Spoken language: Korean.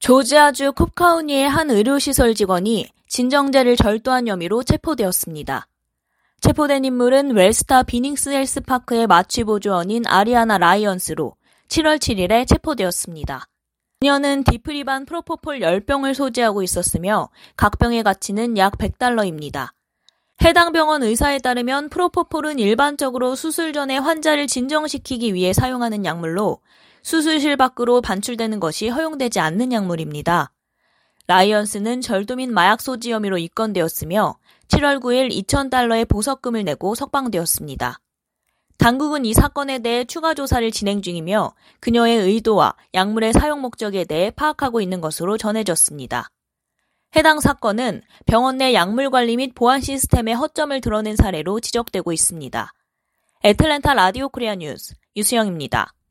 조지아주 콥카운티의 한 의료시설 직원이 진정제를 절도한 혐의로 체포되었습니다. 체포된 인물은 웰스타 비닝스 헬스파크의 마취보조원인 아리아나 라이언스로 7월 7일에 체포되었습니다. 그녀는 디프리반 프로포폴 10병을 소지하고 있었으며 각 병의 가치는 약 $100입니다. 해당 병원 의사에 따르면 프로포폴은 일반적으로 수술 전에 환자를 진정시키기 위해 사용하는 약물로 수술실 밖으로 반출되는 것이 허용되지 않는 약물입니다. 라이언스는 절도 및 마약 소지 혐의로 입건되었으며 7월 9일 $2,000의 보석금을 내고 석방되었습니다. 당국은 이 사건에 대해 추가 조사를 진행 중이며 그녀의 의도와 약물의 사용 목적에 대해 파악하고 있는 것으로 전해졌습니다. 해당 사건은 병원 내 약물 관리 및 보안 시스템의 허점을 드러낸 사례로 지적되고 있습니다. 애틀랜타 라디오 코리아 뉴스 유수영입니다.